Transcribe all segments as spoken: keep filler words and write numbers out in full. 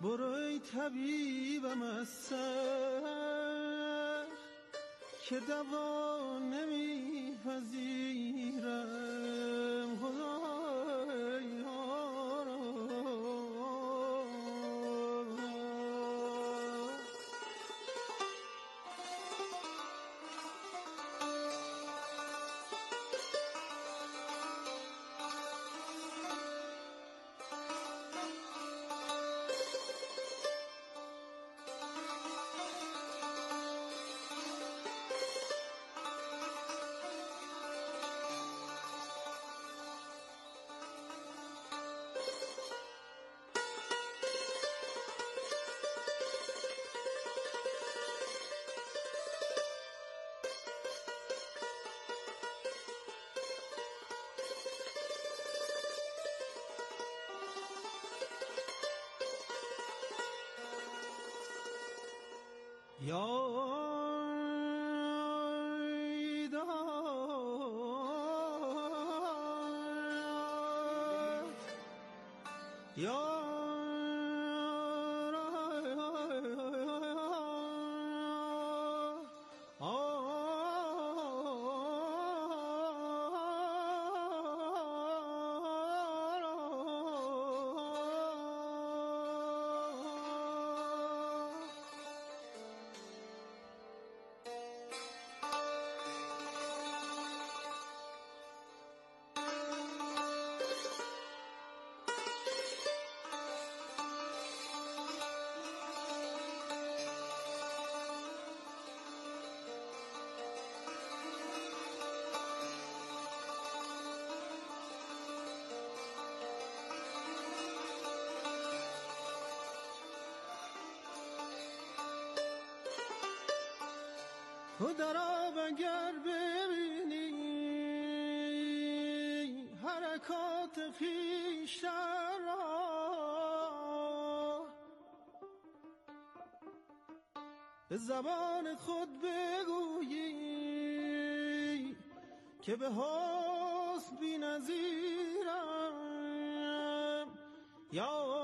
برو ای طبیبم از سر که دوا نمیپذیرم خدایا. تو در آب اگر ببینی حرکات خویشتن را، به زبان خود بگویی که به حسن بی نظیرم. یا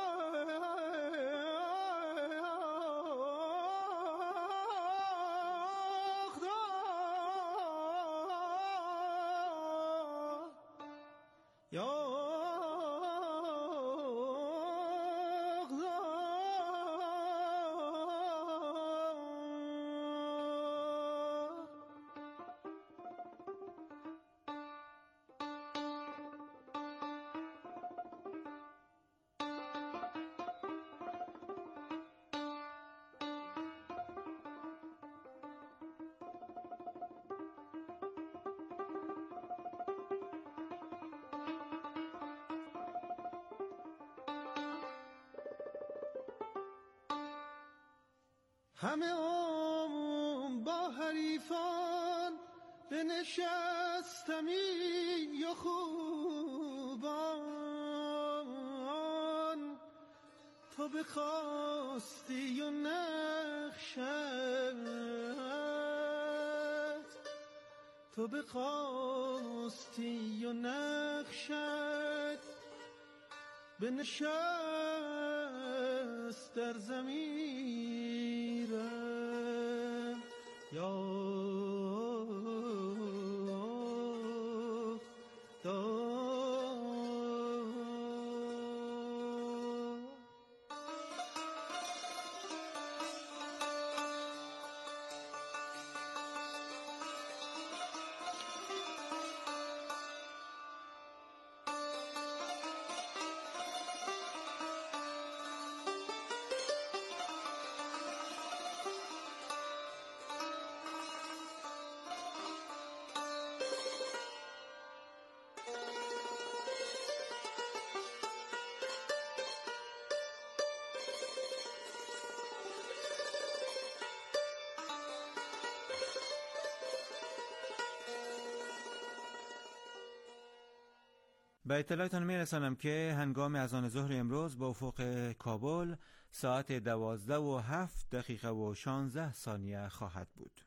همه عمر با حریفان بنشستمی و خوبان، تو بخواستی و نقشت تو بخواستی و نقشت بنشست در ضمیرم. یا به اطلاعتان میرسانم که هنگام اذان ظهر امروز با افق کابل ساعت دوازده و هفت دقیقه و شانزده ثانیه خواهد بود.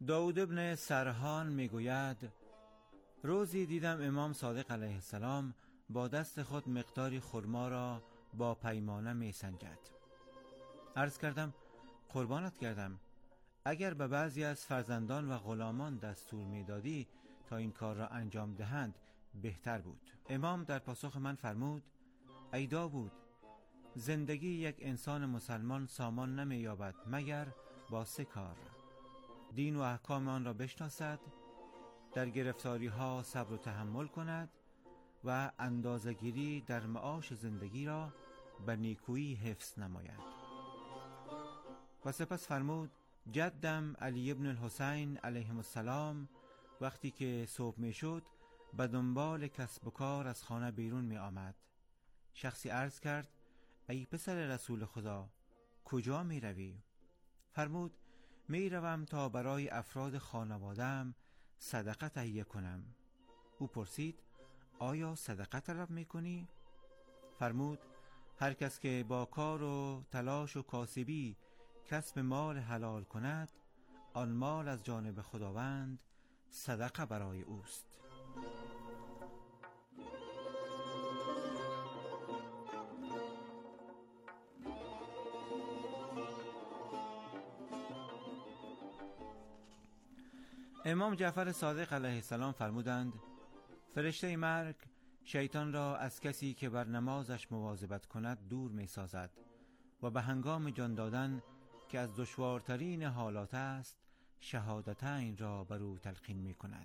داود ابن سرحان میگوید روزی دیدم امام صادق علیه السلام با دست خود مقداری خرما را با پیمانه می سنجد. عرض کردم قربانت کردم، اگر به بعضی از فرزندان و غلامان دستور می دادی تا این کار را انجام دهند بهتر بود. امام در پاسخ من فرمود ای داوود، زندگی یک انسان مسلمان سامان نمی یابد مگر با سه کار: دین و احکام آن را بشناسد، در گرفتاری ها صبر و تحمل کند و اندازه‌گیری در معاش زندگی را به نیکویی حفظ نماید. و سپس فرمود جدم علی ابن الحسین علیهم السلام وقتی که صبح می شد به دنبال کسب و کار از خانه بیرون می آمد. شخصی عرض کرد ای پسر رسول خدا، کجا می روی؟ فرمود می روم تا برای افراد خانواده‌ام صدقه تهیه کنم. او پرسید آیا صدقه طلب می کنی؟ فرمود هر کس که با کار و تلاش و کاسبی کسب مال حلال کند، آن مال از جانب خداوند صدقه برای اوست. امام جعفر صادق علیه السلام فرمودند فرشته مرگ شیطان را از کسی که بر نمازش مواظبت کند دور می سازد و به هنگام جان دادن که از دشوارترین حالات است شهادتین را بر او تلقین می کند.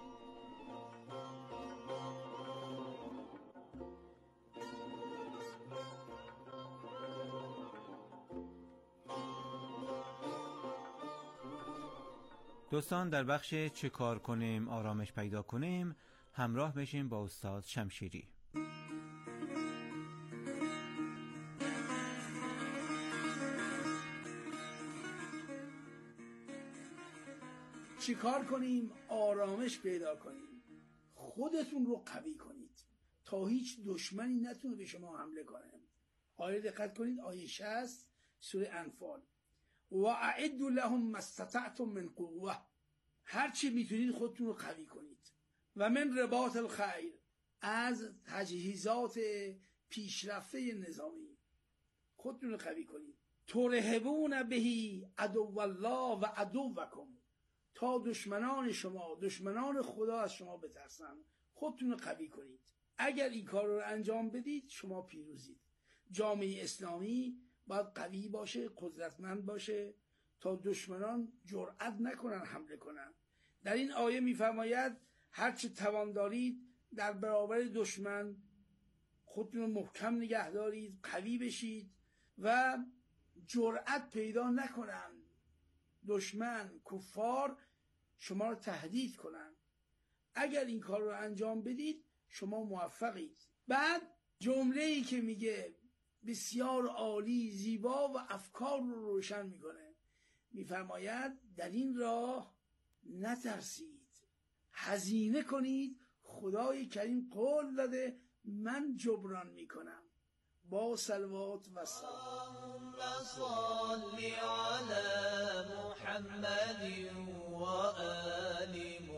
دوستان، در بخش چه کار کنیم آرامش پیدا کنیم همراه بشیم با استاد شمشیری. چی کار کنیم آرامش پیدا کنیم؟ خودتون رو قوی کنید تا هیچ دشمنی نتونه به شما حمله کنه. آیه دقت کنید، آیه شصت سوره انفال: و اعدوا لهم ما استطعتم من قوه. هر چی میتونید خودتون رو قوی کنید. و من رباط الخیل، از تجهیزات پیشرفته نظامی خودتون رو قوی کنید. ترهبون بهی عدو الله و عدوکم، تا دشمنان شما دشمنان خدا از شما بترسن. خودتون رو قوی کنید. اگر این کار رو انجام بدید شما پیروزید. جامعه اسلامی باید قوی باشه، قدرتمند باشه تا دشمنان جرأت نکنن حمله کنن. در این آیه میفرماید هر چه توان دارید در برابر دشمن خودتون رو محکم نگه دارید، قوی بشید و جرأت پیدا نکنن دشمن کفار شما رو تهدید کنن. اگر این کار رو انجام بدید شما موفقید. بعد جمله ای که میگه بسیار عالی، زیبا و افکار رو روشن میکنه، میفرماید در این راه نترسید، هزینه کنید. خدای کریم قول داده من جبران میکنم. با صلوات و سلام. اللهم صل على محمد و آل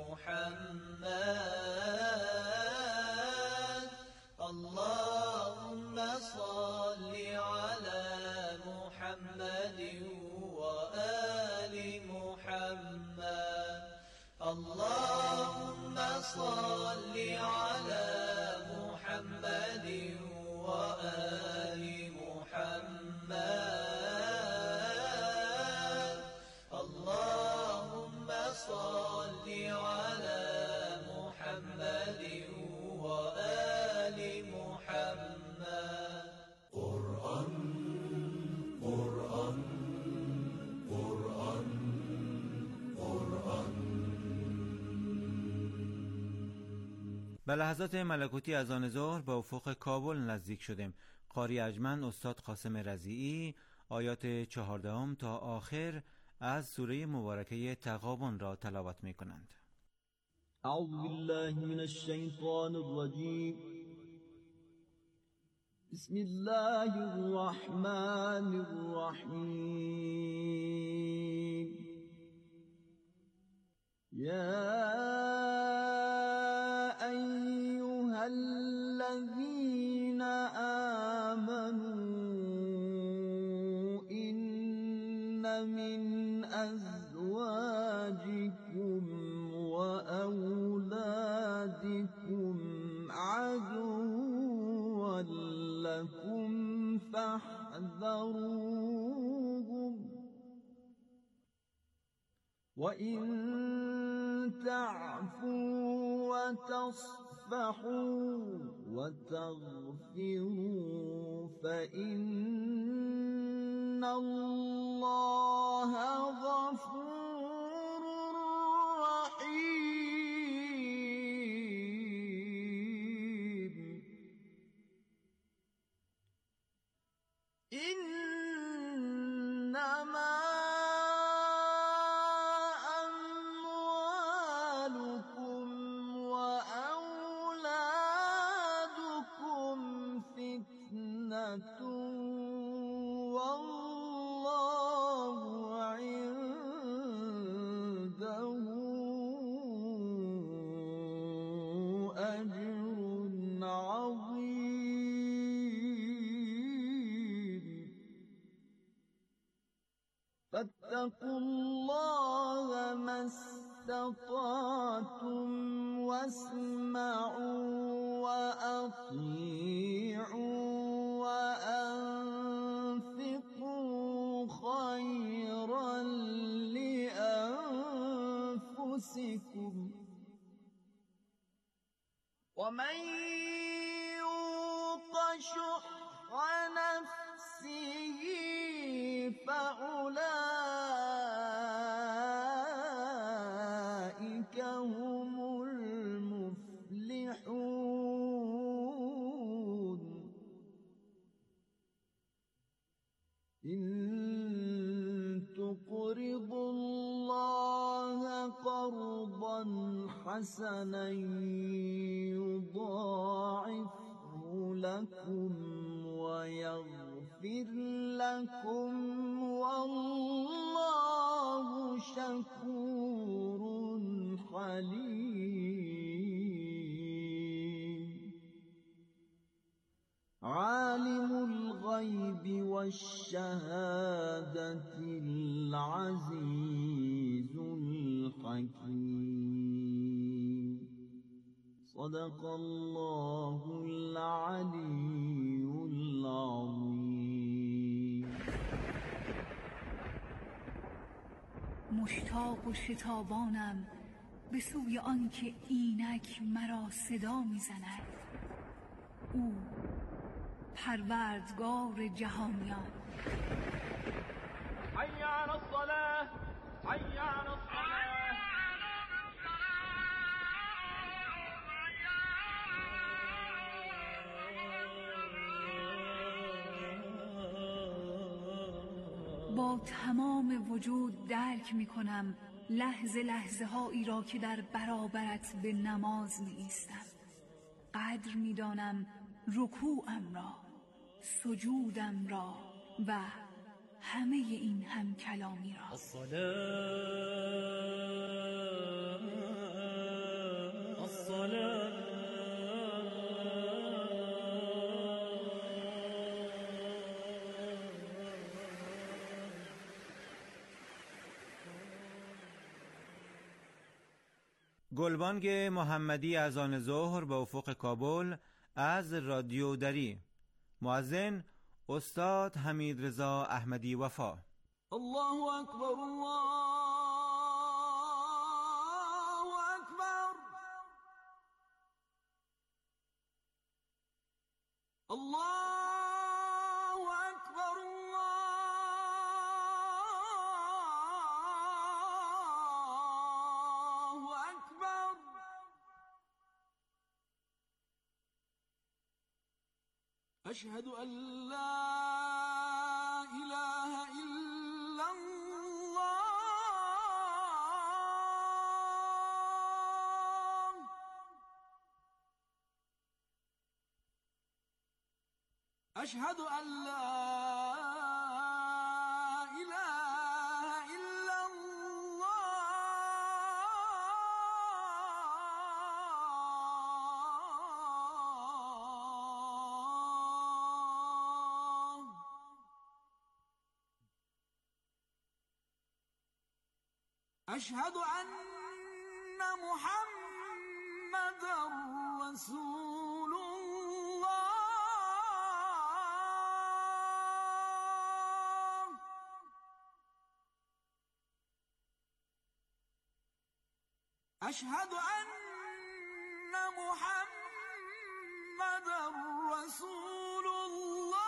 محمد. اللهم صل على محمد و آل محمد. اللهم صل على محمد و آل محمد. اللهم صل على محمد و آل محمد. قرآن قرآن قرآن قرآن. به لحظات ملکوتی از آن ظهر به افق کابل نزدیک شدیم. قاری ارجمند استاد قاسم رضیعی آیات چهاردهم تا آخر از سوره مبارکه تغابن را تلاوت می کنند. اعوذ بالله من الشیطان الرجیم. بسم الله الرحمن الرحیم. يا أيها الذين آمنوا إن من أزواجكم وأولادكم عدوا لكم فاحذروهم وإن تعفوا وتصفحوا وتغفروا فإن الله غفور رحيم. إنما والله عنده أجر عظيم. فاتقوا الله ما استطعتم واسمعوا وأطيعوا وأنفقوا خيرا لأنفسكم ومن يوق شح نفسه فأولئك هم المفلحون. إن تقرضوا الله قرضا حسنا يضاعفه لكم ويغفر لكم والله شكور حليم. عالم الغيب والشهادة العزيز الحكيم. صدق الله العلي العظيم. مشتاق و شتابانم به سوی آنکه اینک مرا صدا میزند. او پروردگار جهانیان. حي على الصلاة حي على الصلاة. با تمام وجود درک می کنم لحظه لحظه هایی را که در برابرت به نماز می ایستم. قدر می دانم رکوعم را، سجودم را و همه این هم کلامی را. الصلاة الصلاة گلبانگ محمدی از آن ظهر به افق کابل از رادیو دری. مؤذن استاد حمید رضا احمدی وفا. الله اکبر الله اکبر الله اکبر الله اکبر. اشهد ان لا اله الا الله. اشهد ان لا اله الا الله. أشهد أن محمد رسول الله. أشهد أن محمد رسول الله.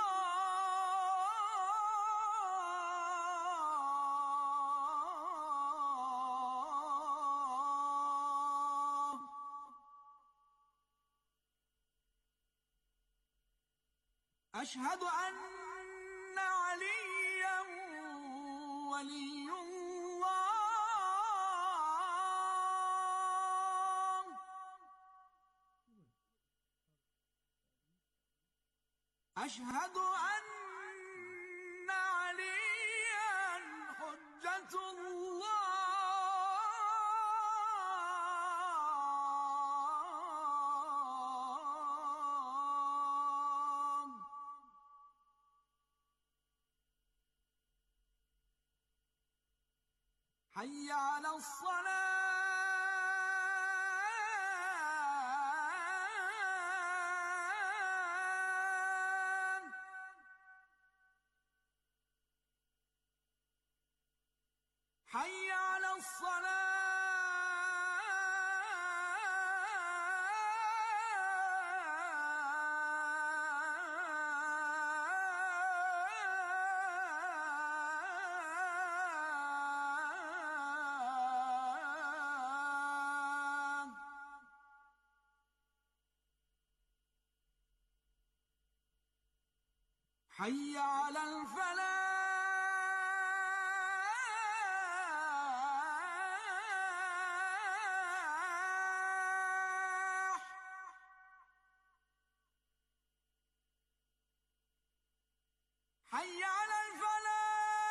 أشهد أن عليا ولي الله. أشهد أن عليا حجة الله. حي على الصلاة. حي على الصلاة. حي على الفلاح. حي على الفلاح.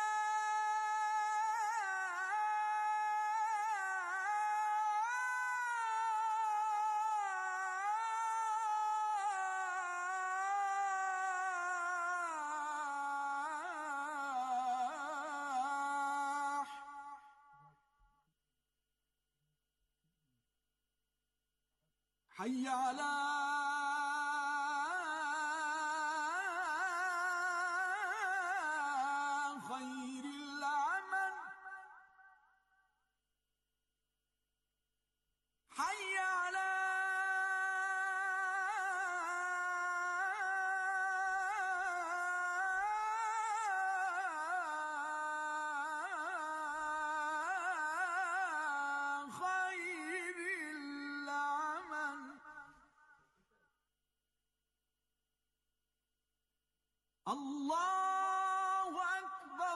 حي على خير العمل. حي على خير العمل. الله أكبر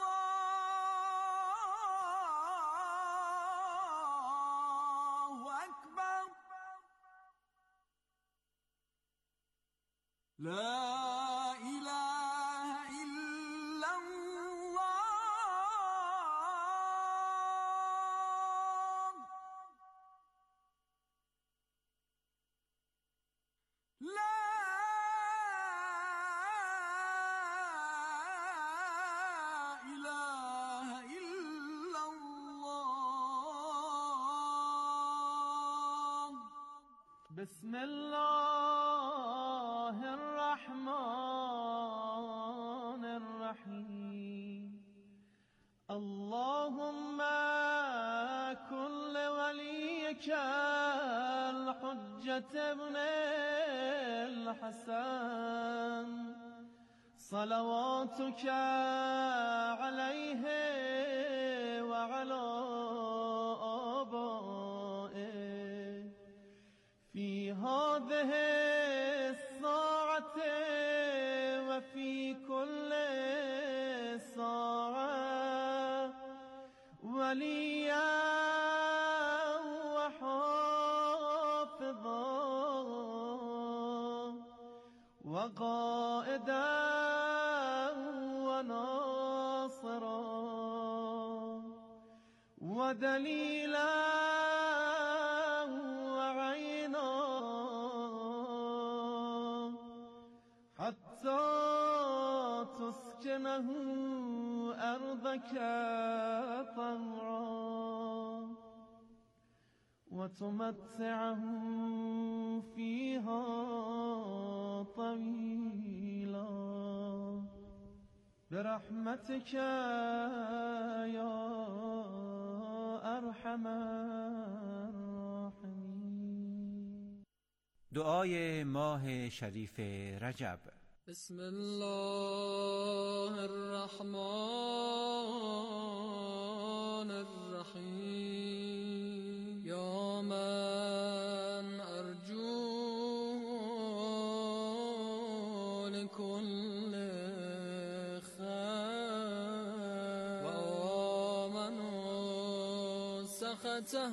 الله أكبر. لا إله إلا الله. لا بسم الله الرحمن الرحيم. اللهم كن لوليك الحجة ابن الحسن صلواتك عليه وعلى آبائه في هذه الساعة وفي كل ساعة وليا وحافظا وقائدا وناصرا ودليلا وعينا حتى تسكنه أرضك طوعا وتمتعهم فيها طويلا برحمتك يا ارحم الراحمین. دعای ماه شریف رجب. بسم الله الرحمن الرحیم. یا من ارجو لكل خیر و آمن سخطه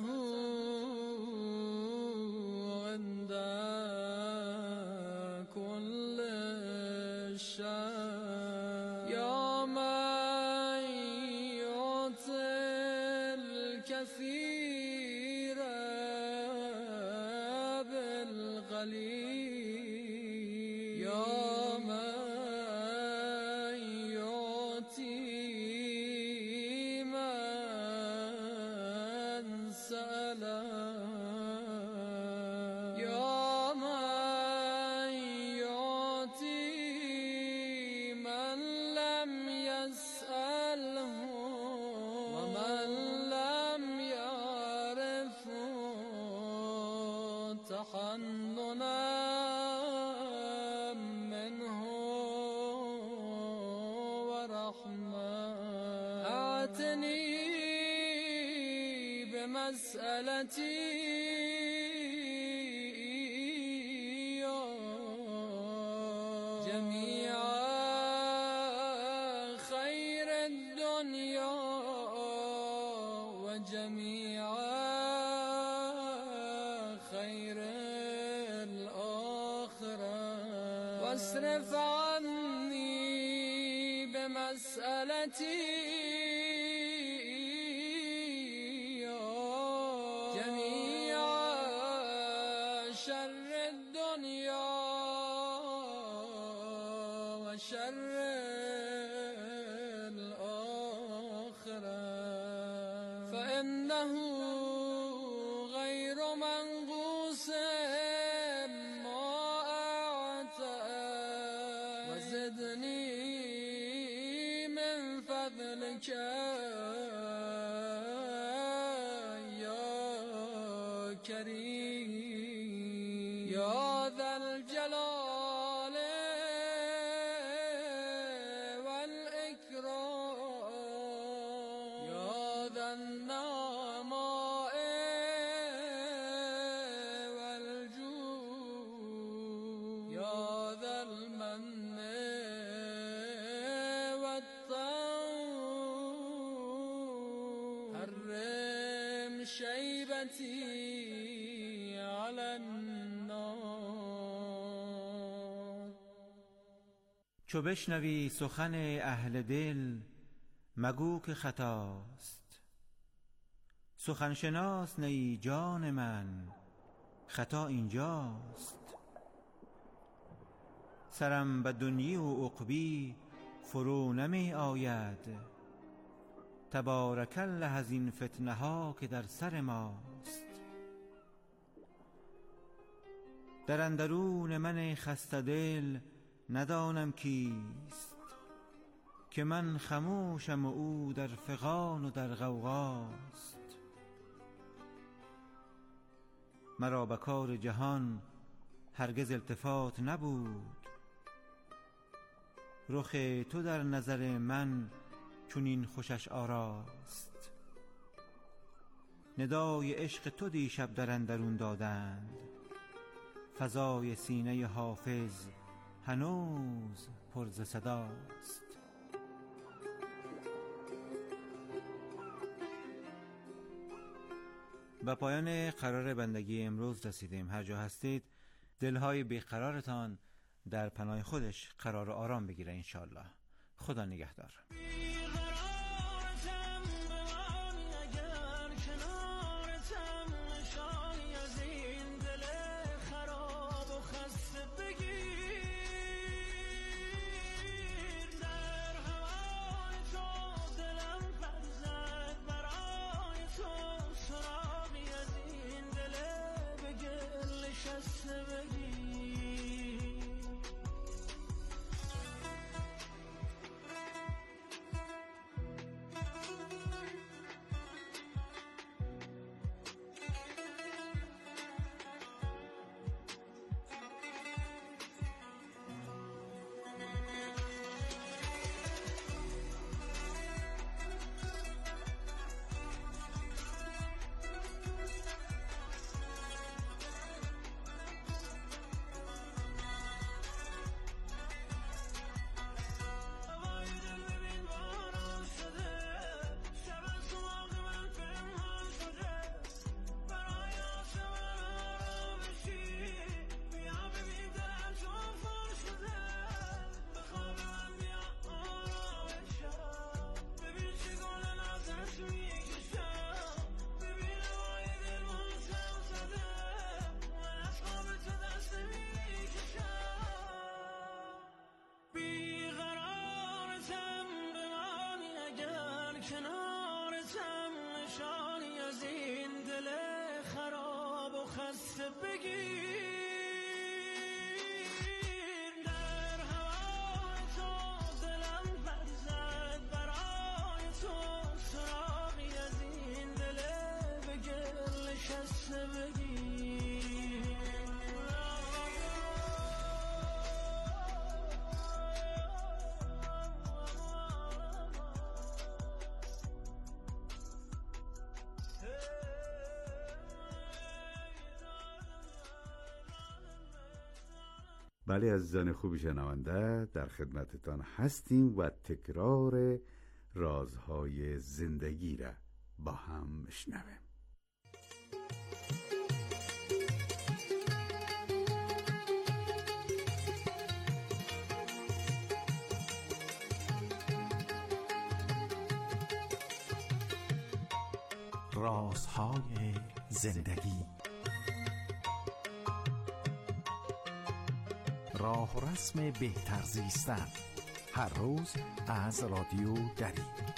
عند كل شر. یا من یعطی الکثیر بالقلیل. یا من یعطی من سأل. یا من یعطی من لم یسأله و من لم یعرفه تحننا منه و رحمه. اعتنی بمسألتی جميع خير الدنيا وجميع خير الآخرة واصرف عني بمسألتي جميع شر الدنيا وشر الآخرة فإنه غير منقوص ما أعطى. وزدني من فضلك يا كريم يا ذا الجلال والإكرام يا ذا النعماء والجود يا ذا المن والطول. حرم شيبتي على النار. چو بشنوی سخن اهل دل مگو که خطاست. سخن شناس نی جان من خطا اینجاست. سرم به دنیی و عقبی فرو نمی آید. تبارک الله از این فتنه ها که در سر ماست. در اندرون من خسته دل ندانم کیست که من خموشم و او در فغان و در غوغاست. مرا به کار جهان هرگز التفات نبود. رخ تو در نظر من چونین خوشش آراست. ندای عشق تو دیشب در اندرون دادند. فضای سینه حافظ هنوز پر ز صداست. به پایان قرار بندگی امروز رسیدیم. هر جا هستید دلهای بیقرارتان در پناه خودش قرار آرام بگیره انشالله. خدا نگهدار. برای تو سراغی از این دل خسته بگیر در هوای تو دلم برزد برای تو سراغی از این دل به گل نشسته بگیر بله عزیزان خوب شنونده، در خدمتتان هستیم و تکرار رازهای زندگی را با هم میشنویم. رازهای زندگی، راه و رسم بهتر زیستن، هر روز از رادیو دری.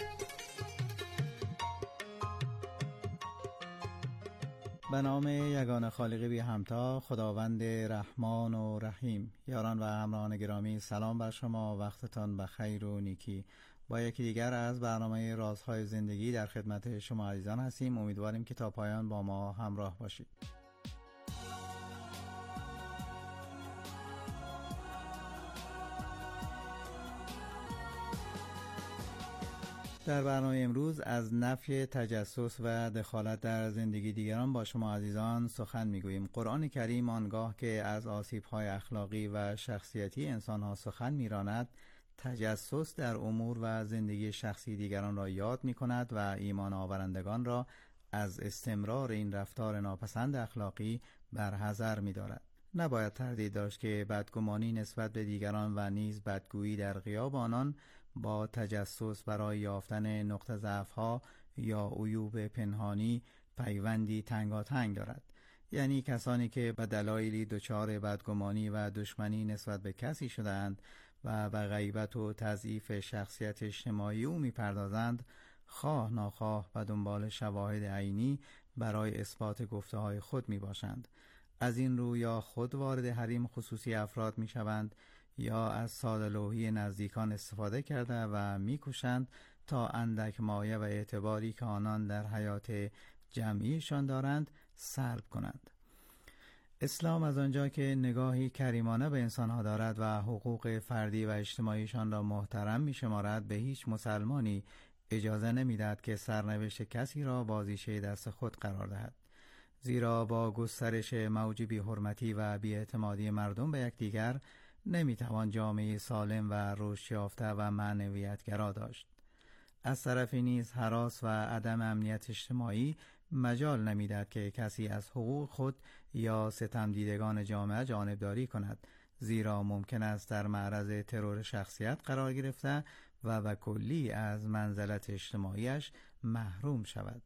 به نام یگانه خالق بی همتا، خداوند رحمان و رحیم. یاران و همراهان گرامی، سلام بر شما، وقتتان بخیر و نیکی. با یکی دیگر از برنامه رازهای زندگی در خدمت شما عزیزان هستیم. امیدواریم که تا پایان با ما همراه باشید. در برنامه امروز از نفی تجسس و دخالت در زندگی دیگران با شما عزیزان سخن میگوییم. قرآن کریم آنگاه که از آسیب‌های اخلاقی و شخصیتی انسان‌ها سخن می‌راند، تجسس در امور و زندگی شخصی دیگران را یاد می‌کند و ایمان آورندگان را از استمرار این رفتار ناپسند اخلاقی برحذر می‌دارد. نباید تردید داشت که بدگمانی نسبت به دیگران و نیز بدگویی در غیاب آنان با تجسس برای یافتن نقطه ضعف‌ها یا عیوب پنهانی پیوندی تنگاتنگ دارد. یعنی کسانی که به دلایلی دچار بدگمانی و دشمنی نسبت به کسی شده‌اند و به غیبت و تضعیف شخصیت اجتماعی او می‌پردازند، خواه ناخواه به دنبال شواهد عینی برای اثبات گفته‌های خود می‌باشند. از این رو یا خود وارد حریم خصوصی افراد می‌شوند یا از ساده‌لوحی نزدیکان استفاده کرده و می‌کوشند تا اندک مایه و اعتباری که آنان در حیات جمعیشان دارند سلب کنند. اسلام از آنجا که نگاهی کریمانه به انسانها دارد و حقوق فردی و اجتماعیشان را محترم می‌شمارد، به هیچ مسلمانی اجازه نمی‌دهد که سرنوشت کسی را بازیچه دست خود قرار دهد. زیرا با گسترش موج بی‌حرمتی و بی‌اعتمادی مردم به یکدیگر نمیتوان جامعه سالم و رشد یافته و معنویت‌گرا داشت. از طرفی نیز هراس و عدم امنیت اجتماعی مجال نمیدهد که کسی از حقوق خود یا ستم دیدگان جامعه جانبداری کند، زیرا ممکن است در معرض ترور شخصیت قرار گرفته و به کلی از منزلت اجتماعیش محروم شود.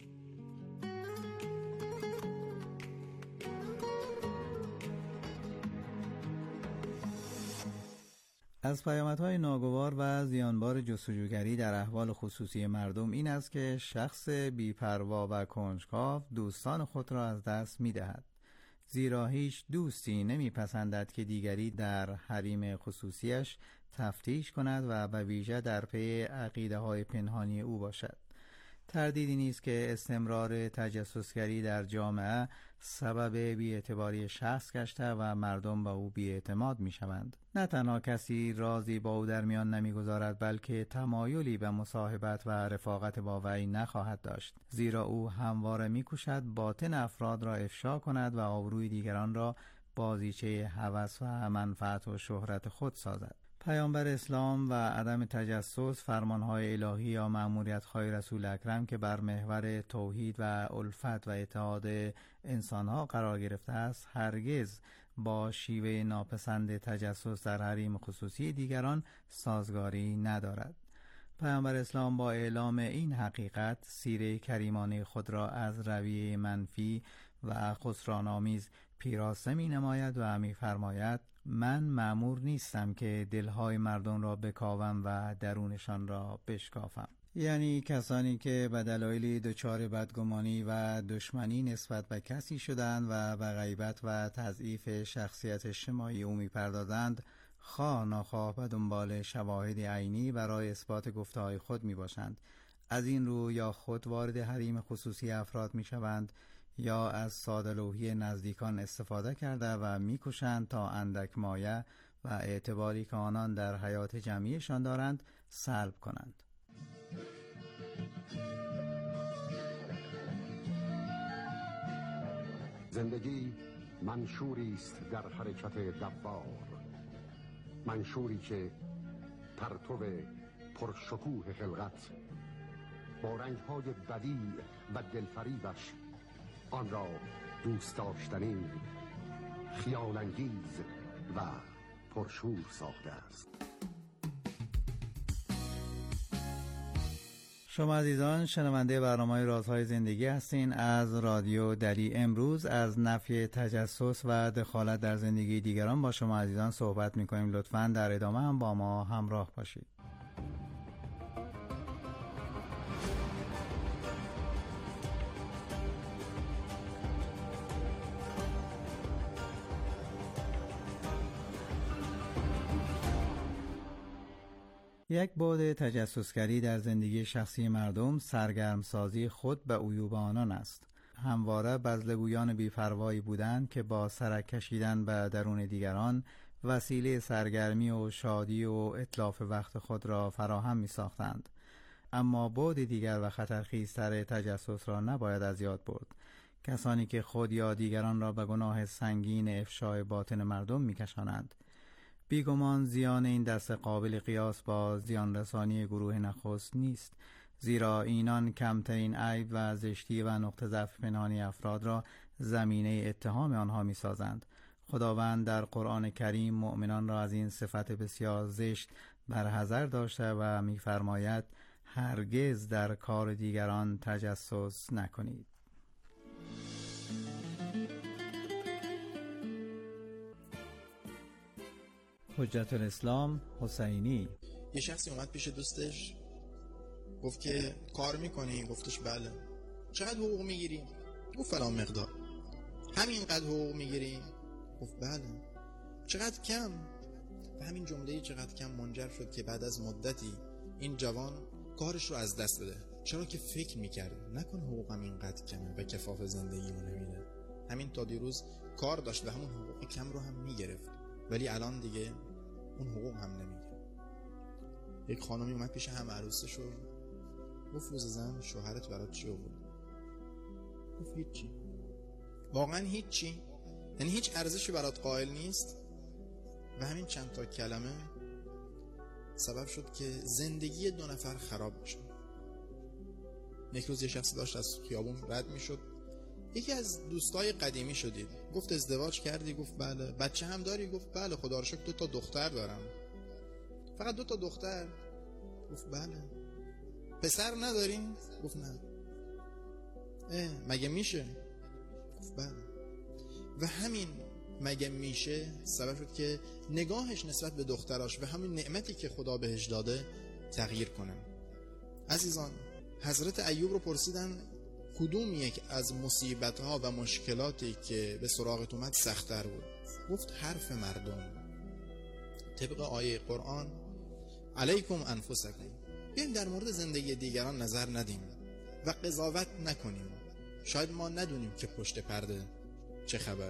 از پیامدهای ناگوار و زیانبار جستجوگری در احوال خصوصی مردم این است که شخص بی‌پروا و کنجکاو دوستان خود را از دست می‌دهد. زیرا هیچ دوستی نمی‌پسندد که دیگری در حریم خصوصیش تفتیش کند و به ویژه در پی عقیده‌های پنهانی او باشد. تردیدی نیست که استمرار تجسسگری در جامعه سبب بی‌اعتباری شخص گشته و مردم به او بی‌اعتماد می‌شوند. نه تنها کسی رازی با او در میان نمی‌گذارد، بلکه تمایلی به مصاحبت و رفاقت با وی نخواهد داشت، زیرا او همواره می‌کوشد باطن افراد را افشا کند و آبروی دیگران را بازیچه هوس و منفعت و شهرت خود سازد. پیامبر اسلام و عدم تجسس فرمانهای الهی یا مأموریت‌های رسول اکرم که بر محور توحید و الفت و اتحاد انسانها قرار گرفته است، هرگز با شیوه ناپسند تجسس در حریم خصوصی دیگران سازگاری ندارد. پیامبر اسلام با اعلام این حقیقت سیره کریمانه خود را از رویه منفی و خسران‌آمیز پیراسته می نماید و می فرماید: من مأمور نیستم که دلهای مردم را بکاوم و درونشان را بشکافم. یعنی کسانی که به دلایلی دچار بدگمانی و دشمنی نسبت به کسی شدند و به غیبت و تضعیف شخصیت اجتماعی او می‌پردازند، خواه ناخواه به دنبال شواهد عینی برای اثبات گفته‌های خود می‌باشند. از این رو یا خود وارد حریم خصوصی افراد می‌شوند یا از ساده‌لوحی نزدیکان استفاده کرده و می‌کوشند تا اندک مایه و اعتباری که آنان در حیات جمعیشان دارند سلب کنند. زندگی منشوری است در حرکت دوار، منشوری که پرتو پرشکوه خلقت با رنگ‌های بدیع و دلفریبش آن را دوست داشتنی، خیال انگیز و پرشور ساخته است. شما عزیزان شنونده برنامه رازهای زندگی هستین از رادیو دری. امروز از نفی تجسس و دخالت در زندگی دیگران با شما عزیزان صحبت می‌کنیم. لطفاً در ادامه هم با ما همراه باشید. یک بعد تجسسگری در زندگی شخصی مردم سرگرم سازی خود به عیوب آنان است. همواره بزلگویان بی‌پروایی بودند که با سرک کشیدن به درون دیگران وسیله سرگرمی و شادی و اتلاف وقت خود را فراهم می ساختند. اما بعد دیگر و خطرخیزتر تجسس را نباید از یاد برد. کسانی که خود یا دیگران را به گناه سنگین افشای باطن مردم می کشانند. بیگمان زیان این دست قابل قیاس با زیان رسانی گروه نخست نیست، زیرا اینان کمترین عیب و زشتی و نقطه ضعف پنهانی افراد را زمینه اتهام آنها می سازند. خداوند در قرآن کریم مؤمنان را از این صفت بسیار زشت برحذر داشته و می فرماید هرگز در کار دیگران تجسس نکنید. حجت الاسلام حسینی. یه شخصی اومد پیش دوستش گفت که کار میکنی؟ گفتش بله. چقدر حقوق میگیری؟ گفت فلان مقدار. همینقدر حقوق میگیری؟ گفت بله. چقدر کم؟ و همین جمله چقدر کم منجر شد که بعد از مدتی این جوان کارش رو از دست بده. چرا که فکر میکرد نکن حقوقم اینقدر کمه و کفاف زندگیمو نمیده. همین تا دیروز کار داشت و همون حقوق کم رو هم میگرفت، ولی الان دیگه اون حقوق هم نمیگیره. یک خانمی اومد پیش هم عروسه شو گفت روز زن شوهرت برات چی آورد؟ گفت هیچی. واقعا هیچی؟ یعنی هیچ ارزشی برات قائل نیست؟ و همین چند تا کلمه سبب شد که زندگی دو نفر خراب بشه. یک روز یه شخصی داشت از خیابون رد میشد، یکی از دوستای قدیمی شدید. گفت ازدواج کردی؟ گفت بله. بچه هم داری؟ گفت بله خدا رو شکر دو تا دختر دارم. فقط دو تا دختر؟ گفت بله. پسر ندارین؟ گفت نه. اه مگه میشه؟ گفت بله. و همین مگه میشه سبب شد که نگاهش نسبت به دختراش و همین نعمتی که خدا بهش داده تغییر کنه. عزیزان، حضرت ایوب رو پرسیدن کدوم یک از مصیبت‌ها و مشکلاتی که به سراغت اومد سخت‌تر بود؟ گفت حرف مردم. طبق آیه قرآن علیکم انفسکم، بیایم در مورد زندگی دیگران نظر ندیم و قضاوت نکنیم. شاید ما ندونیم که پشت پرده چه خبر.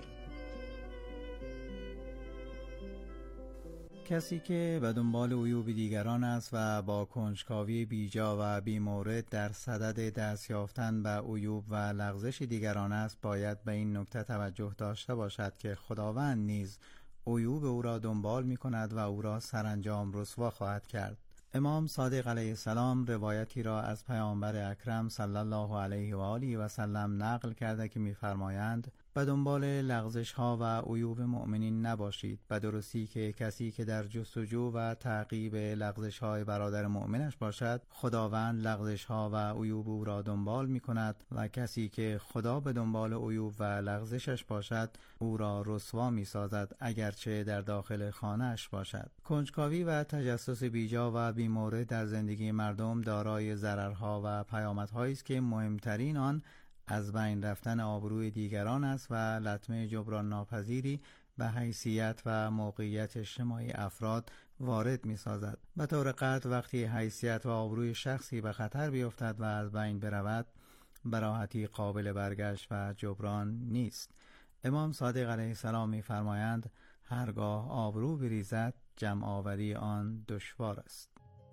کسی که به دنبال عیوب دیگران است و با کنجکاوی بیجا و بی‌مورد در صدد دست یافتن به عیوب و لغزش دیگران است، باید به این نکته توجه داشته باشد که خداوند نیز عیوب او را دنبال می کند و او را سرانجام رسوا خواهد کرد. امام صادق علیه السلام روایتی را از پیامبر اکرم صلی الله علیه و آله و سلم نقل کرده که می‌فرمایند و دنبال لغزش ها و عیوب مؤمنین نباشید، به درستی که کسی که در جستجو و تعقیب لغزش های برادر مؤمنش باشد، خداوند لغزش ها و عیوب او را دنبال می کند و کسی که خدا به دنبال عیوب و لغزشش باشد او را رسوا می سازد، اگرچه در داخل خانه‌اش باشد. کنجکاوی و تجسس بیجا و بی‌مورد در زندگی مردم دارای ضررها و پیامدهایی است که مهمترین آن از بین رفتن آبروی دیگران است و لطمه جبران ناپذیری به حیثیت و موقعیت اجتماعی افراد وارد می سازد. به طور قطع وقتی حیثیت و آبروی شخصی به خطر بیفتد و از بین برود، به راحتی قابل برگشت و جبران نیست. امام صادق علیه السلام می فرمایند هرگاه آبرو بریزد جمع آوری آن دشوار است.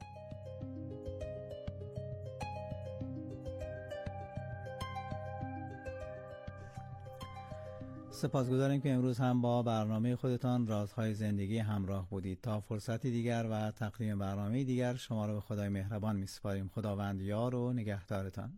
سپاسگزاریم که امروز هم با برنامه خودتان رازهای زندگی همراه بودید. تا فرصتی دیگر و تقدیم برنامه دیگر شما را به خدای مهربان می سپاریم. خداوند یار و نگهدارتان.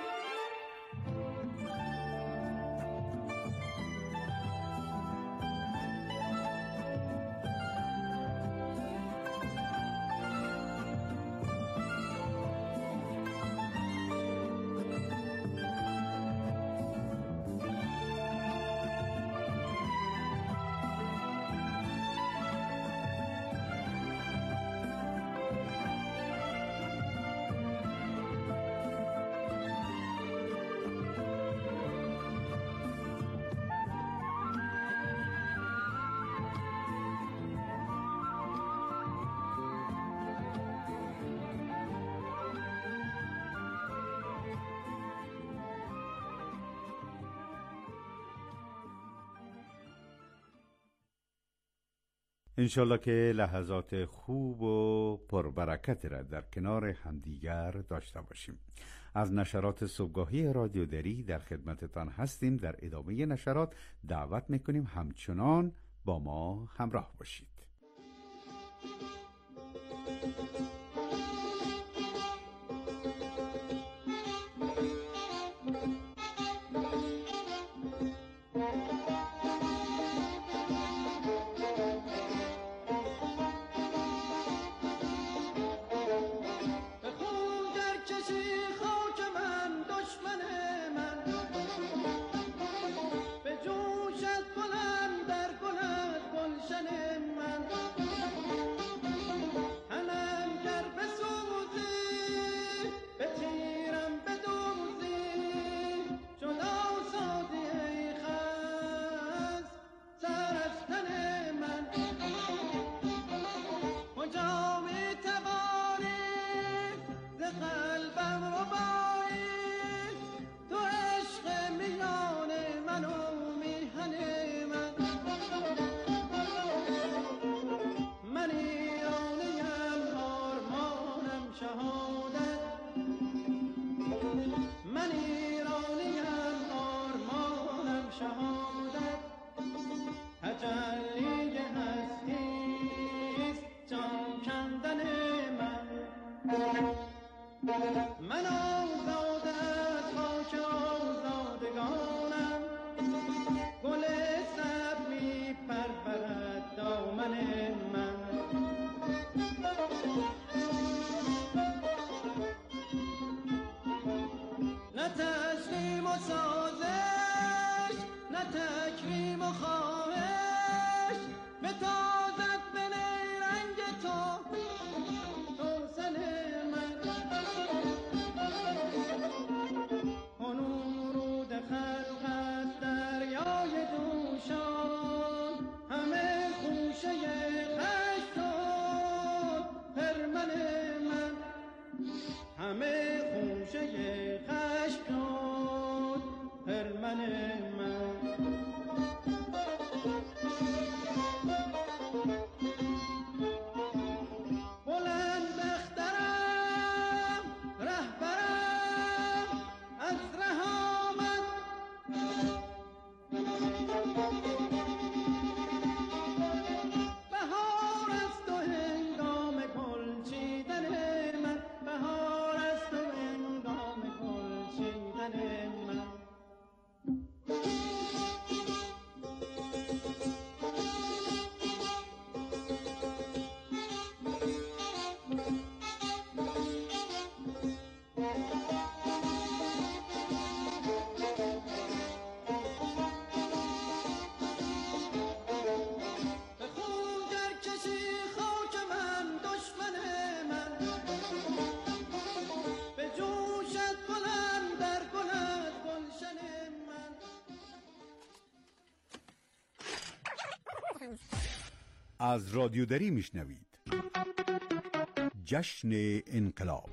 انشالله که لحظات خوب و پربرکت را در کنار همدیگر داشته باشیم. از نشرات صبحگاهی رادیو دری در خدمتتان هستیم. در ادامه نشرات دعوت میکنیم همچنان با ما همراه باشید. من آزاد از خاک آزادگانم، گل سبز می پرورد دامن من. نه تسلیم و سازش، نه تکریم و خواهش، به تازد به نیرنگ تو توسن من. کنون رود خلق از دریای جوشان، همه خوشه خشم شد خرمن من. همه خوشه خشم شد خرمن من. از رادیو دری میشنوید. جشن انقلاب.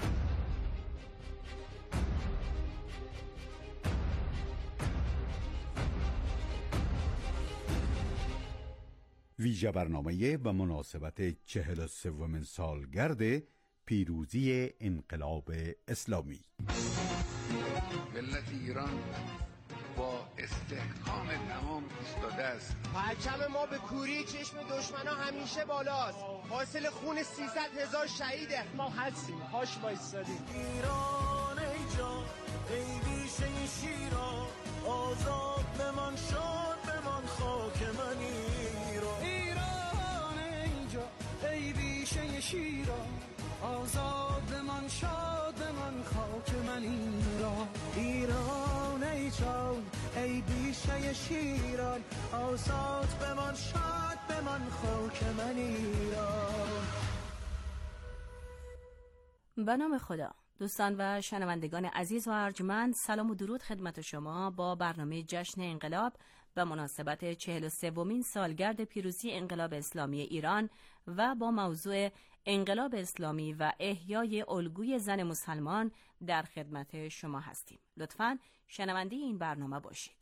ویژه برنامه به مناسبت چهل و سومین سالگرد پیروزی انقلاب اسلامی. ملت ایران با استحکام تمام ایستاده است. پرچم ما به کوری چشم دشمنا همیشه بالاست. حاصل خون سیصد هزار شهیده. ما هستیم، هاش وایسادیم. ایران ای جان، ای بیشه شیران، آزاد بمان شاد بمان خاک من ایران. ایران ای جان، ای بیشه شیران، آزاد بمان شاد بمان خاک من ایران. ایران ای جان، ای بیشه شیران، آزاد بمان شاد بمان خاک من ایران. به نام خدا. دوستان و شنوندگان عزیز و ارجمند، سلام و درود خدمت شما با برنامه جشن انقلاب به مناسبت چهل و سومین سالگرد پیروزی انقلاب اسلامی ایران و با موضوع انقلاب اسلامی و احیای الگوی زن مسلمان در خدمت شما هستیم. لطفاً شنونده این برنامه باشید.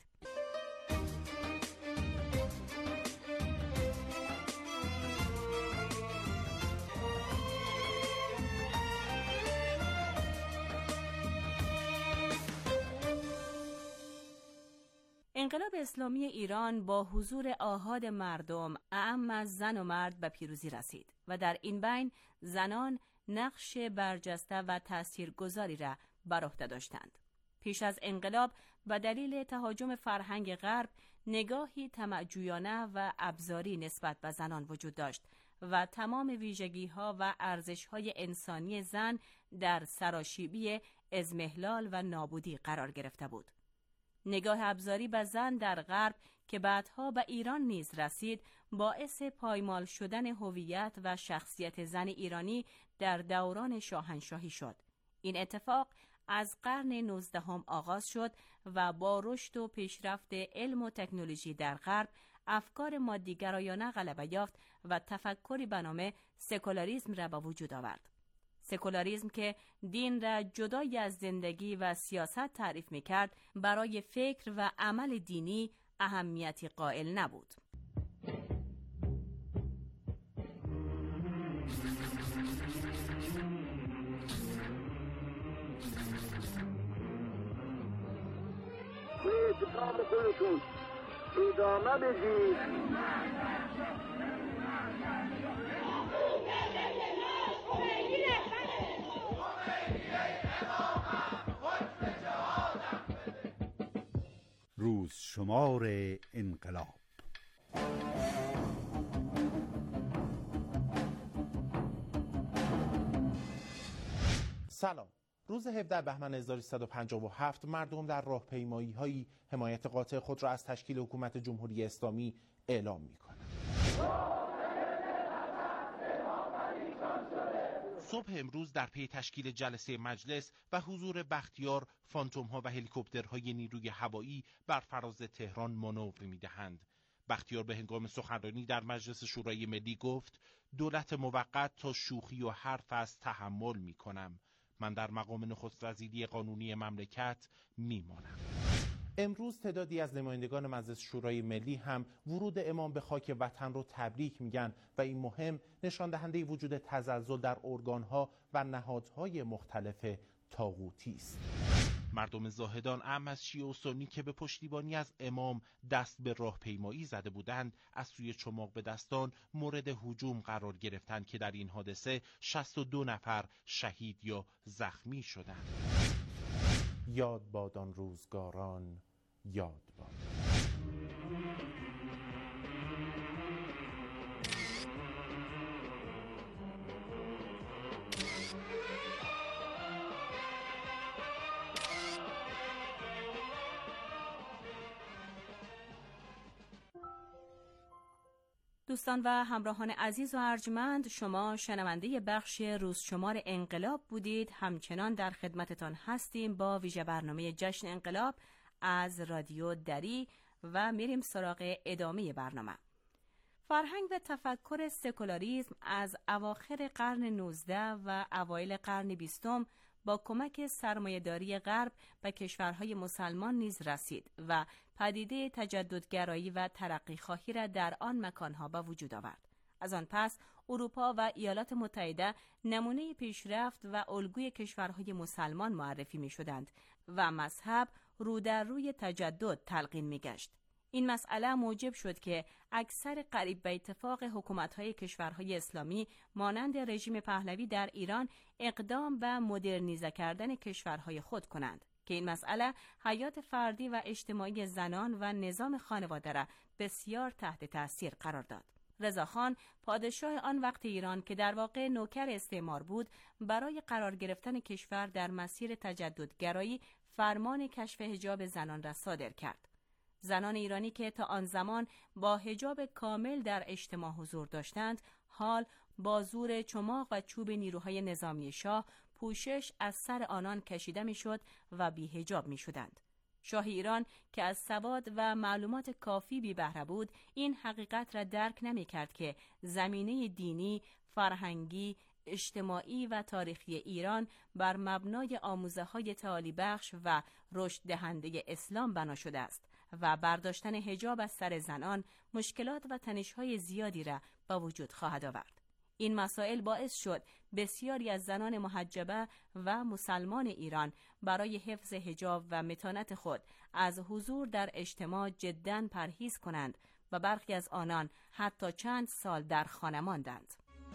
انقلاب اسلامی ایران با حضور آحاد مردم اعم از زن و مرد به پیروزی رسید و در این بین زنان نقش برجسته و تاثیرگذاری را بر عهده داشتند. پیش از انقلاب به دلیل تهاجم فرهنگ غرب نگاهی طمع‌جویانه و ابزاری نسبت به زنان وجود داشت و تمام ویژگی‌ها و ارزش‌های انسانی زن در سراشیبی اضمحلال و نابودی قرار گرفته بود. نگاه ابزاری به زن در غرب که بعدها به ایران نیز رسید باعث پایمال شدن هویت و شخصیت زن ایرانی در دوران شاهنشاهی شد. این اتفاق از قرن نوزدهم آغاز شد و با رشد و پیشرفت علم و تکنولوژی در غرب افکار مادیگرایانه غلبه یافت و تفکری به نام سکولاریسم را به وجود آورد. سکولاریسم که دین را جدای از زندگی و سیاست تعریف می‌کرد، برای فکر و عمل دینی اهمیتی قائل نبود. به کتاب خودتون ادامه بدید. روز شمار انقلاب. سلام. روز هفدهم بهمن هزار و سیصد و پنجاه و هفت مردم در راهپیمایی‌هایی حمایت قاطع خود را از تشکیل حکومت جمهوری اسلامی اعلام می‌کنند. صبح امروز در پی تشکیل جلسه مجلس و حضور بختیار، فانتوم‌ها و هلیکوپترهای نیروی هوایی بر فراز تهران مانور می‌دهند. بختیار به هنگام سخنرانی در مجلس شورای ملی گفت: دولت موقت تا شوخی و حرف است تحمل می‌کنم. من در مقام نخست وزیری قانونی مملکت میمانم. امروز تعدادی از نمایندگان مجلس شورای ملی هم ورود امام به خاک وطن رو تبریک میگن و این مهم نشان دهنده وجود تزلزل در ارگانها و نهادهای مختلف طاغوتی است. مردم زاهدان اعم از شیعه و سنی که به پشتیبانی از امام دست به راهپیمایی زده بودند، از سوی چماق به دستان مورد هجوم قرار گرفتند که در این حادثه شصت و دو نفر شهید یا زخمی شدند. یاد باد آن روزگاران، یاد باد. دوستان و همراهان عزیز و ارجمند، شما شنونده بخش روزشمار انقلاب بودید. همچنان در خدمتتان هستیم با ویژه برنامه جشن انقلاب از رادیو دری و میریم سراغ ادامه برنامه. فرهنگ و تفکر سکولاریسم از اواخر قرن نوزدهم و اوایل قرن بیستم با کمک سرمایه‌داری غرب به کشورهای مسلمان نیز رسید و پدیده تجددگرایی و ترقی‌خواهی را در آن مکانها به وجود آورد. از آن پس اروپا و ایالات متحده نمونه پیشرفت و الگوی کشورهای مسلمان معرفی می‌شدند و مذهب رو در روی تجدد تلقین می‌گشت. این مسئله موجب شد که اکثر قریب به اتفاق حکومت‌های کشورهای اسلامی مانند رژیم پهلوی در ایران اقدام به مدرنیزه کردن کشورهای خود کنند که این مسئله حیات فردی و اجتماعی زنان و نظام خانواده را بسیار تحت تأثیر قرار داد. رضاخان پادشاه آن وقت ایران که در واقع نوکر استعمار بود، برای قرار گرفتن کشور در مسیر تجددگرایی فرمان کشف حجاب زنان را صادر کرد. زنان ایرانی که تا آن زمان با حجاب کامل در اجتماع حضور داشتند، حال با زور چماق و چوب نیروهای نظامی شاه پوشش از سر آنان کشیده میشد و بی حجاب می شدند. شاه ایران که از سواد و معلومات کافی بی بهره بود، این حقیقت را درک نمی کرد که زمینه دینی، فرهنگی، اجتماعی و تاریخی ایران بر مبنای آموزه‌های تعالی بخش و رشد دهنده اسلام بنا شده است و برداشتن حجاب از سر زنان مشکلات و تنش‌های زیادی را به وجود خواهد آورد. این مسائل باعث شد بسیاری از زنان محجبه و مسلمان ایران برای حفظ حجاب و متانت خود از حضور در اجتماع جداً پرهیز کنند و برخی از آنان حتی چند سال در خانه ماندند.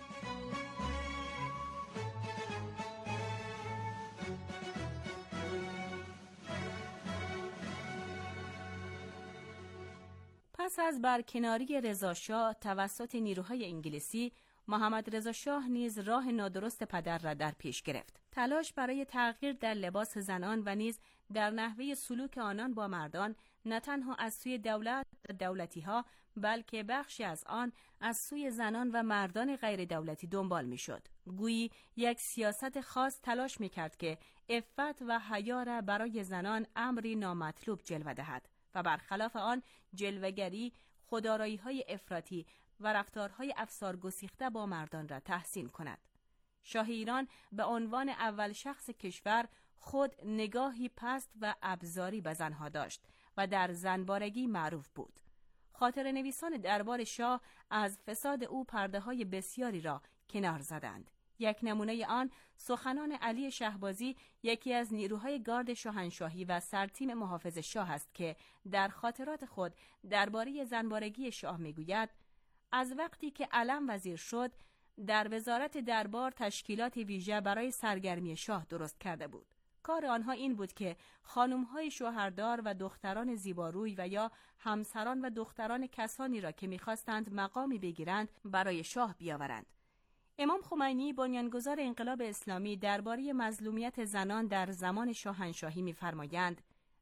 پس از برکناری رضاشاه توسط نیروهای انگلیسی، محمد رضا شاه نیز راه نادرست پدر را در پیش گرفت. تلاش برای تغییر در لباس زنان و نیز در نحوه سلوک آنان با مردان نه تنها از سوی دولت و دولتی‌ها بلکه بخشی از آن از سوی زنان و مردان غیر دولتی دنبال می‌شد. گویی یک سیاست خاص تلاش می‌کرد که عفت و حیا را برای زنان امری نامطلوب جلوه دهد و برخلاف آن جلوه‌گری، خودآرایی‌های افراطی و رفتارهای افسارگسیخته با مردان را تحسین کند. شاه ایران به عنوان اول شخص کشور خود نگاهی پست و ابزاری به زنها داشت و در زنبارگی معروف بود. خاطر نویسان دربار شاه از فساد او پرده‌های بسیاری را کنار زدند. یک نمونه آن سخنان علی شهبازی، یکی از نیروهای گارد شاهنشاهی و سرتیم محافظ شاه است که در خاطرات خود درباره زنبارگی شاه میگوید: از وقتی که علم وزیر شد، در وزارت دربار تشکیلات ویژه برای سرگرمی شاه درست کرده بود. کار آنها این بود که خانم‌های شوهردار و دختران زیباروی و یا همسران و دختران کسانی را که می‌خواستند مقامی بگیرند برای شاه بیاورند. امام خمینی بنیانگذار انقلاب اسلامی درباره مظلومیت زنان در زمان شاهنشاهی می‌فرمایند: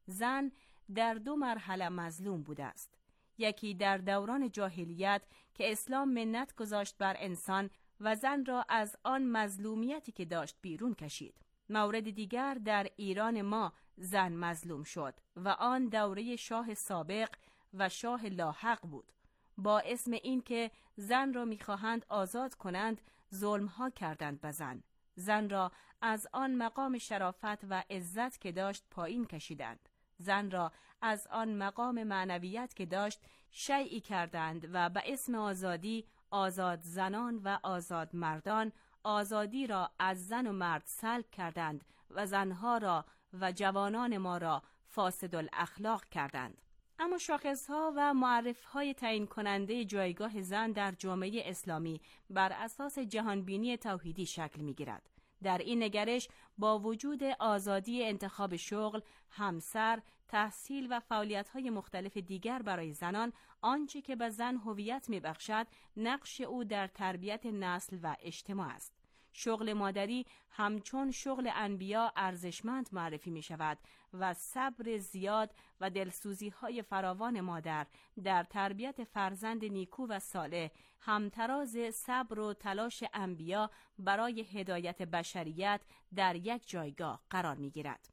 زن در دو مرحله مظلوم بوده است. یکی در دوران جاهلیت که اسلام منت گذاشت بر انسان و زن را از آن مظلومیتی که داشت بیرون کشید. مورد دیگر در ایران ما زن مظلوم شد و آن دوره شاه سابق و شاه لاحق بود. با اسم این که زن را می‌خواهند آزاد کنند، ظلم‌ها کردند به زن. زن را از آن مقام شرافت و عزت که داشت پایین کشیدند. زن را از آن مقام معنویت که داشت شیعی کردند و به اسم آزادی، آزاد زنان و آزاد مردان، آزادی را از زن و مرد سلب کردند و زنها را و جوانان ما را فاسد الاخلاق کردند. اما شاخصها و معرفهای تعیین کننده جایگاه زن در جامعه اسلامی بر اساس جهانبینی توحیدی شکل می‌گیرد. در این نگرش با وجود آزادی انتخاب شغل، همسر، تحصیل و فعالیت‌های مختلف دیگر برای زنان، آنچه که به زن هویت می‌بخشد نقش او در تربیت نسل و اجتماع است. شغل مادری همچون شغل انبیا ارزشمند معرفی می شود و صبر زیاد و دلسوزی‌های فراوان مادر در تربیت فرزند نیکو و صالح همتراز صبر و تلاش انبیا برای هدایت بشریت در یک جایگاه قرار می گیرد.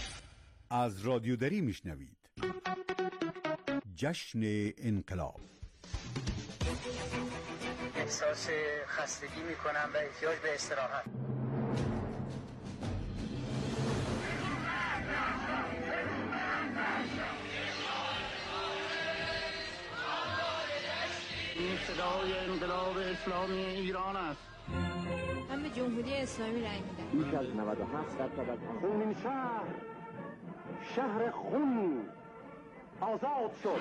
از رادیو دری می شنوید جشن انقلاب. احساس خستگی میکنم و احتیاج به استراحت. این صدای انقلاب اسلامی ایران است. من به جمهوری اسلامی رأی میدم. بیش از نود و هفت درصد از خونین شهر، شهر خون آزاد شد.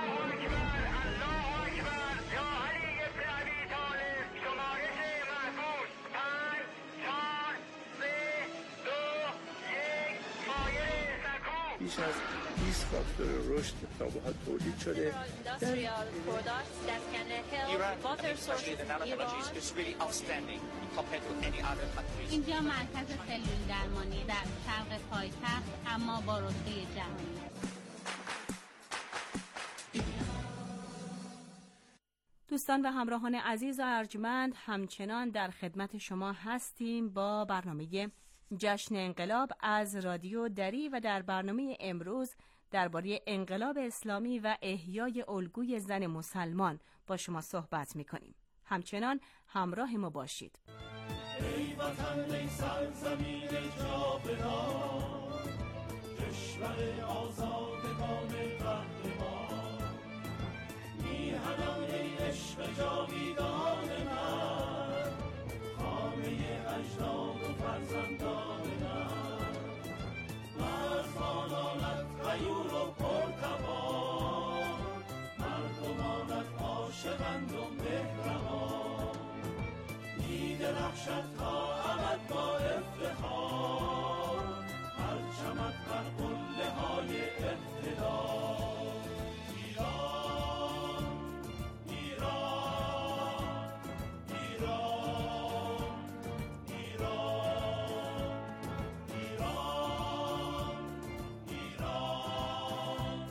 بیش از بیست فاکتور رشد تابوها تولید شده. اینجا مرکز سلول درمانی در شرق پایتخت، اما با رتبه جهانی. دوستان و همراهان عزیز و ارجمند، همچنان در خدمت شما هستیم با برنامه جشن انقلاب از رادیو دری و در برنامه امروز درباره انقلاب اسلامی و احیای الگوی زن مسلمان با شما صحبت می‌کنیم. همچنان همراه ما باشید. ای وطن ای سرزمین جاودان، کشور آزادگان قهرمان، میهنان ای عشق جاویدان من، خانه اجداد و فرزندان من، مردمانت غیور و پرتوان، مردمانت عاشقند و مهربان، می‌درخشد تا ابد با افتخار، پرچمت بر قله‌های اقتدار. ایران ایران ایران ایران ایران ایران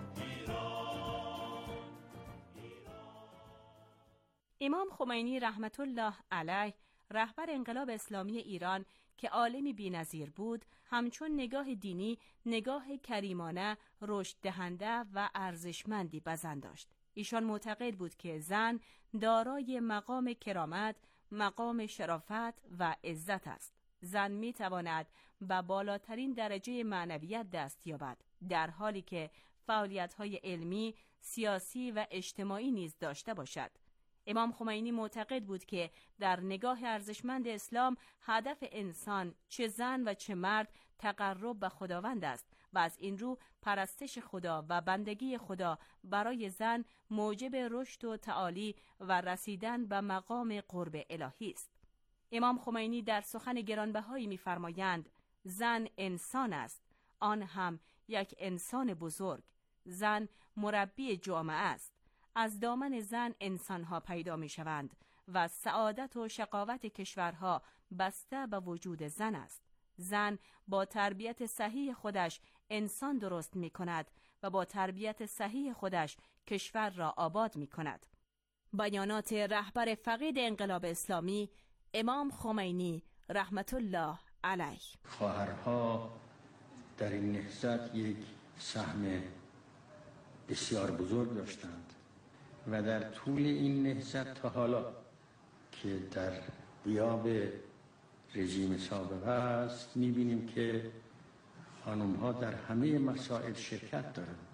ایران. امام خمینی رحمت الله علیه، رهبر انقلاب اسلامی ایران که عالمی بی‌نظیر بود، همچون نگاه دینی نگاه کریمانه، رشد دهنده و ارزشمندی بزن داشت. ایشان معتقد بود که زن دارای مقام کرامت، مقام شرافت و عزت است. زن می تواند به بالاترین درجه معنویت دست یابد، در حالی که فعالیت‌های علمی، سیاسی و اجتماعی نیز داشته باشد. امام خمینی معتقد بود که در نگاه ارزشمند اسلام هدف انسان، چه زن و چه مرد، تقرب به خداوند است و از این رو پرستش خدا و بندگی خدا برای زن موجب رشد و تعالی و رسیدن به مقام قرب الهی است. امام خمینی در سخن گرانبهایی می‌فرمایند: زن انسان است، آن هم یک انسان بزرگ. زن مربی جامعه است. از دامن زن انسانها پیدا می شوند و سعادت و شقاوت کشورها بسته به وجود زن است. زن با تربیت صحیح خودش انسان درست می کند و با تربیت صحیح خودش کشور را آباد می کند. بیانات رهبر فقید انقلاب اسلامی امام خمینی رحمت الله علیه. خواهرها در این نهضت یک سهم بسیار بزرگ داشتند و در طول این نهضت تا حالا که در غیاب رژیم سابقه است می‌بینیم که خانم‌ها در همه مسائل شرکت دارند.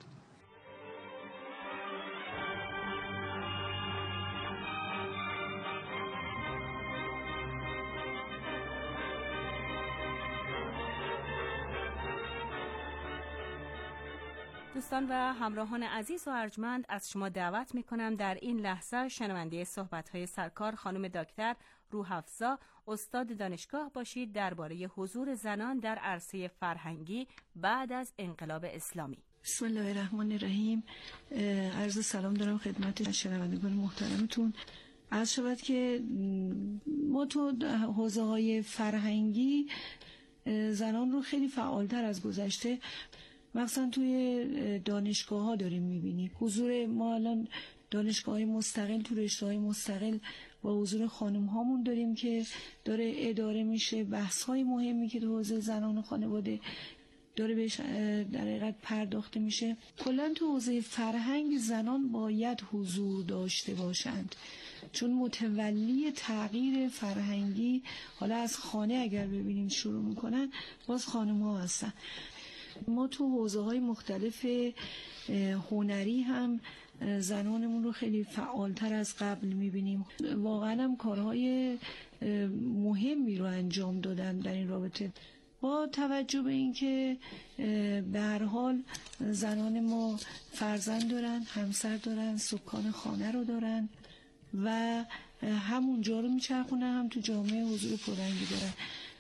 دوستان و همراهان عزیز و ارجمند، از شما دعوت میکنم در این لحظه شنونده صحبت‌های سرکار خانم دکتر روح‌افزا، استاد دانشگاه باشید درباره حضور زنان در عرصه فرهنگی بعد از انقلاب اسلامی. بسم الله الرحمن الرحیم. عرض سلام دارم خدمت شنوندگان محترمتون. عرض شود که ما تو حوزه‌های فرهنگی زنان رو خیلی فعالتر از گذشته مثلا توی دانشگاه ها داریم میبینیم. حضور ما الان دانشگاه های مستقل، تو رشته های مستقل با حضور خانم هامون داریم که داره اداره میشه. بحث های مهمی که تو حوزه زنان و خانواده داره بهش در حقیقت پرداخته میشه. کلا تو حوزه فرهنگ زنان باید حضور داشته باشند، چون متولی تغییر فرهنگی حالا از خانه اگر ببینیم شروع میکنن باز خانم ها هستن. ما تو حوزه های مختلف هنری هم زنانمون رو خیلی فعالتر از قبل میبینیم. واقعا هم کارهای مهمی رو انجام دادن در این رابطه، با توجه به اینکه به هر حال زنان ما فرزند دارن، همسر دارن، سکان خانه رو دارن و همونجا رو میچرخونن، هم تو جامعه حضور پررنگی دارن.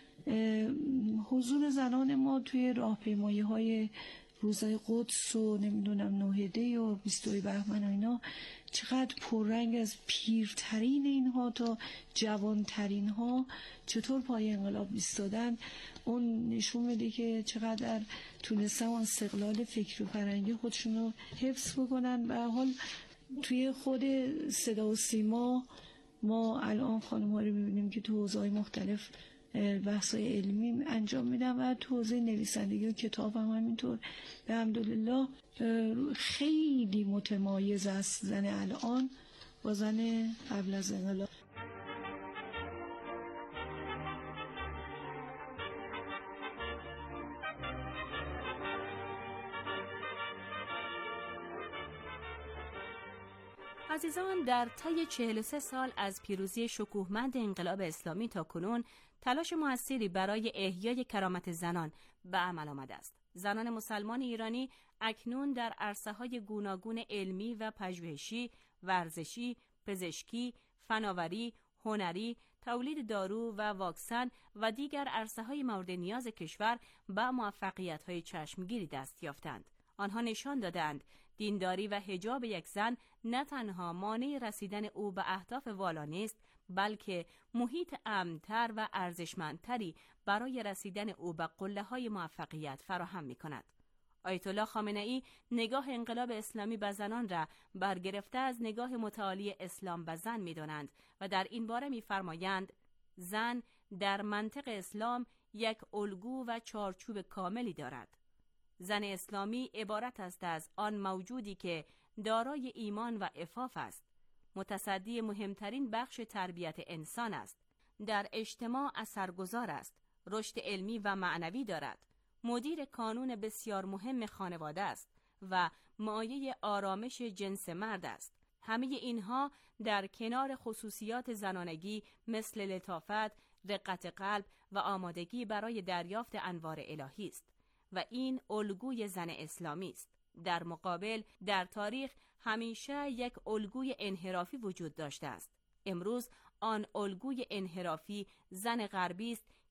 حضور زنان ما توی راهپیمایی های روزای قدس و نمیدونم نوهده و بیستوی بهمن و اینا چقدر پررنگ، از پیرترین اینها تا جوانترین ها چطور پای انقلاب ایستادن، اون نشون میده که چقدر تونستن استقلال فکری و فرهنگی خودشون رو حفظ بکنن. به هر حال توی خود صدا و سیما ما الان خانم ها رو میبینیم که تو حوزه‌های مختلف بحث‌های علمی انجام میدن و تو حوزه نویسندگی و کتاب هم همینطور. الحمدلله خیلی متمایز است زن الان با زن قبل از انقلاب. عزیزان، در طی چهل و سه سال از پیروزی شکوهمند انقلاب اسلامی تا کنون تلاش موثری برای احیای کرامت زنان به عمل آمده است. زنان مسلمان ایرانی اکنون در عرصه‌های گوناگون علمی و پژوهشی، ورزشی، پزشکی، فناوری، هنری، تولید دارو و واکسن و دیگر عرصه‌های مورد نیاز کشور به موفقیت‌های چشمگیری دست یافتند. آنها نشان دادند دینداری و حجاب یک زن نه تنها مانع رسیدن او به اهداف والا نیست، بلکه محیط امن‌تر و ارزشمندتری برای رسیدن او به قله‌های موفقیت فراهم می‌کند. آیت الله خامنه‌ای نگاه انقلاب اسلامی به زنان را برگرفته از نگاه متعالی اسلام به زن می‌دانند و در این باره می‌فرمایند زن در منطق اسلام یک الگو و چارچوب کاملی دارد. زن اسلامی عبارت است از آن موجودی که دارای ایمان و عفاف است، متصدی مهمترین بخش تربیت انسان است، در اجتماع اثرگذار است، رشد علمی و معنوی دارد، مدیر کانون بسیار مهم خانواده است و مایه آرامش جنس مرد است. همه اینها در کنار خصوصیات زنانگی مثل لطافت، رقت قلب و آمادگی برای دریافت انوار الهی است و این الگوی زن اسلامی است. در مقابل در تاریخ همیشه یک الگوی انحرافی وجود داشته است. امروز آن الگوی انحرافی زن غربی است